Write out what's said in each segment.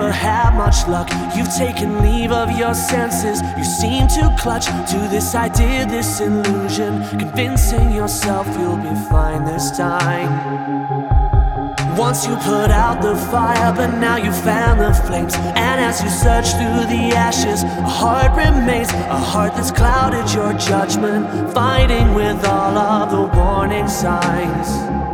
never had much luck. You've taken leave of your senses. You seem to clutch to this idea, this illusion, convincing yourself you'll be fine this time. Once you put out the fire, but now you found the flames. And as you search through the ashes, a heart remains, a heart that's clouded your judgment, fighting with all of the warning signs.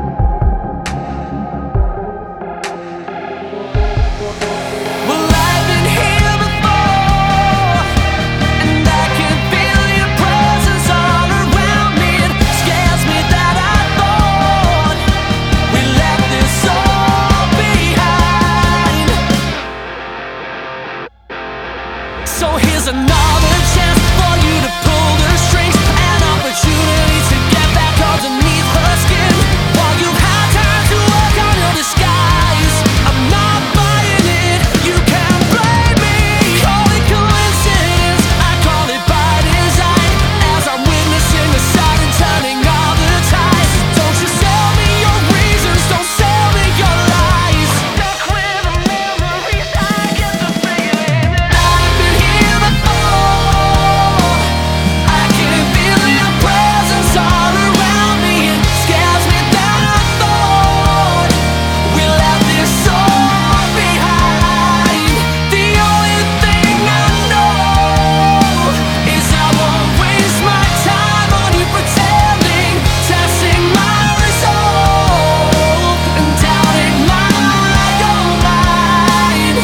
So here's another chance for you to pull the strings, an opportunity to get back underneath her skin. While you've had time to work on your disguise, I'm not buying it, you can't blame me. Call it coincidence, I call it by design, as I'm witnessing the sudden turning of the tides. Don't you sell me your reasons, don't sell me your lies. Stuck with the memories, I get the feeling that I've been here before. I can feel your presence all around me. It scares me that I thought we left this all behind. The only thing I know is I won't waste my time on you pretending, testing my resolve and doubting my own mind.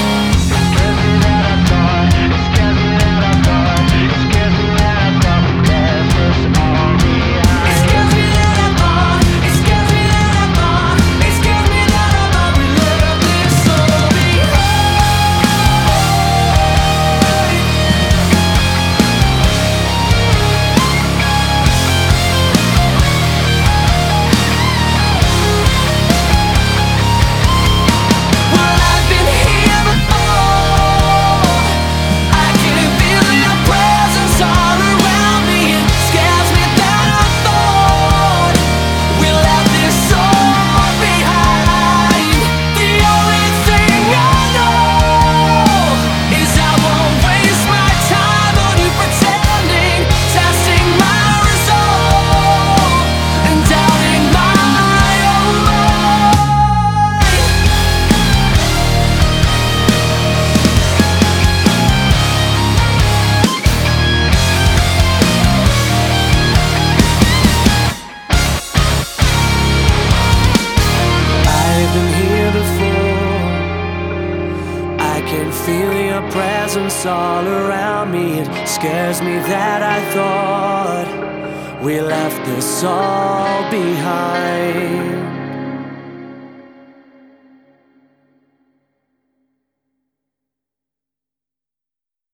Feel your presence all around me. It scares me that I thought we left this all behind.